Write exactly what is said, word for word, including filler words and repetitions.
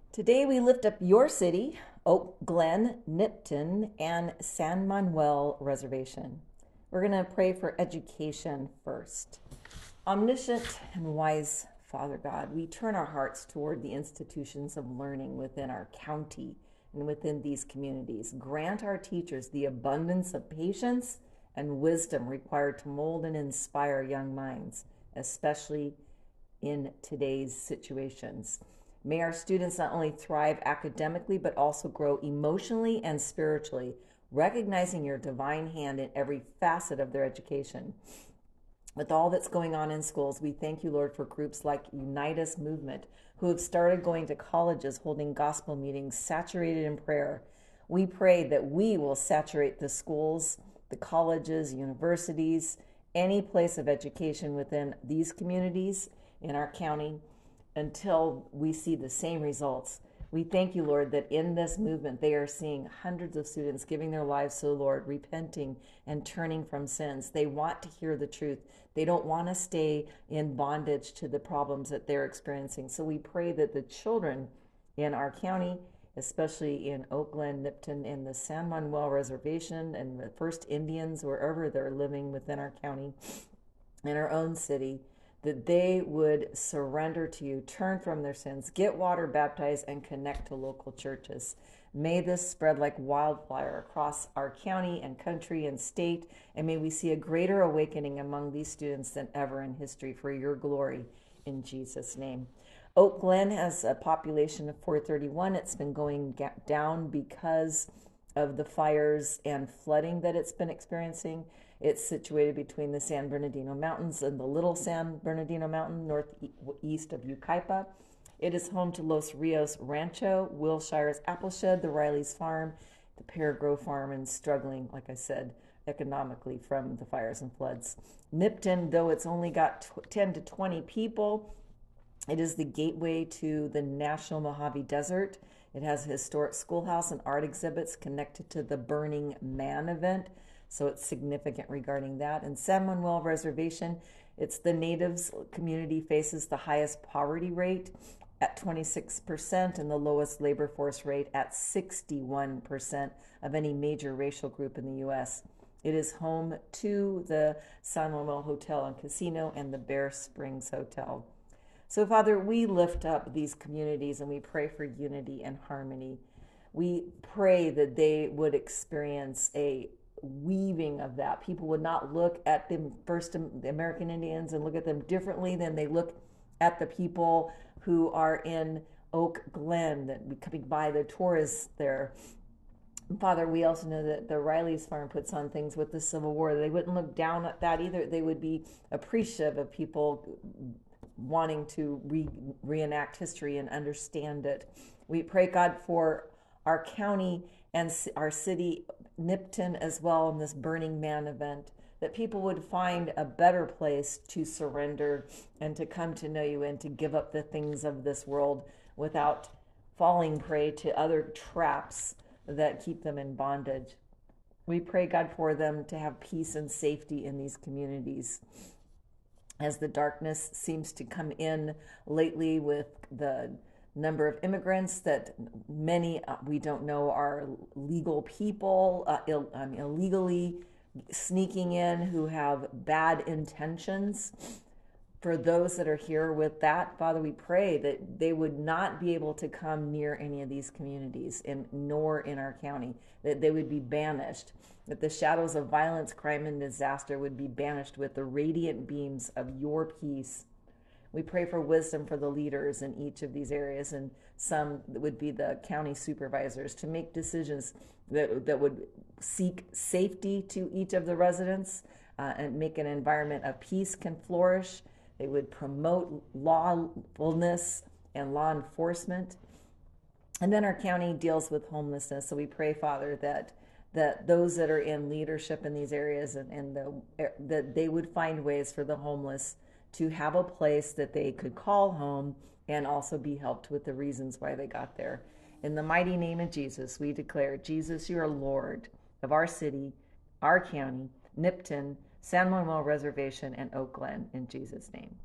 Today we lift up your city, Oak Glen, Nipton, and San Manuel Reservation. We're going to pray for education first. Omniscient and wise Father God, we turn our hearts toward the institutions of learning within our county and within these communities. Grant our teachers the abundance of patience and wisdom required to mold and inspire young minds, especially in today's situations. May our students not only thrive academically, but also grow emotionally and spiritually, recognizing your divine hand in every facet of their education. With all that's going on in schools, we thank you, Lord, for groups like Unite Us Movement, who have started going to colleges, holding gospel meetings saturated in prayer. We pray that we will saturate the schools, the colleges, universities, any place of education within these communities in our county until we see the same results. We thank you, Lord, that in this movement they are seeing hundreds of students giving their lives to the Lord, repenting and turning from sins. They want to hear the truth. They don't want to stay in bondage to the problems that they're experiencing. So we pray that the children in our county, especially in Oak Glen, Nipton, and the San Manuel Reservation, and the First Indians, wherever they're living within our county, in our own city, that they would surrender to you, turn from their sins, get water baptized, and connect to local churches. May this spread like wildfire across our county and country and state, and may we see a greater awakening among these students than ever in history for your glory, in Jesus' name. Oak Glen has a population of four thirty-one. It's been going down because of the fires and flooding that it's been experiencing. It's situated between the San Bernardino Mountains and the Little San Bernardino Mountain, northeast of Yucaipa. It is home to Los Rios Rancho, Wilshire's Appleshed, the Riley's Farm, the Paragrove Farm, and struggling, like I said, economically from the fires and floods. Nipton, though it's only got ten to twenty people, it is the gateway to the National Mojave Desert. It has a historic schoolhouse and art exhibits connected to the Burning Man event, so it's significant regarding that. And San Manuel Reservation, it's the natives community faces the highest poverty rate at twenty-six percent and the lowest labor force rate at sixty-one percent of any major racial group in the U S. It is home to the San Manuel Hotel and Casino and the Bear Springs Hotel. So, Father, we lift up these communities and we pray for unity and harmony. We pray that they would experience a weaving of that. People would not look at the first the American Indians and look at them differently than they look at the people who are in Oak Glen, that we coming by, the tourists there. Father, we also know that the Riley's Farm puts on things with the Civil War. They wouldn't look down at that either. They would be appreciative of people wanting to re- reenact history and understand it. We pray, God, for our county and our city, Nipton, as well, in this Burning Man event, that people would find a better place to surrender and to come to know you and to give up the things of this world without falling prey to other traps that keep them in bondage. We pray, God, for them to have peace and safety in these communities. As the darkness seems to come in lately with the number of immigrants that many uh, we don't know are legal people, uh, Ill, um, illegally sneaking in, who have bad intentions. For those that are here with that, Father, we pray that they would not be able to come near any of these communities, and nor in our county, that they would be banished, that the shadows of violence, crime, and disaster would be banished with the radiant beams of your peace. We pray for wisdom for the leaders in each of these areas, and some would be the county supervisors, to make decisions that, that would seek safety to each of the residents uh, and make an environment of peace can flourish. They would promote lawfulness and law enforcement. And then our county deals with homelessness. So we pray, Father, that that those that are in leadership in these areas and, and the, that they would find ways for the homeless to have a place that they could call home and also be helped with the reasons why they got there. In the mighty name of Jesus, we declare, Jesus, you are Lord of our city, our county, Nipton, San Manuel Reservation, and Oak Glen, in Jesus' name.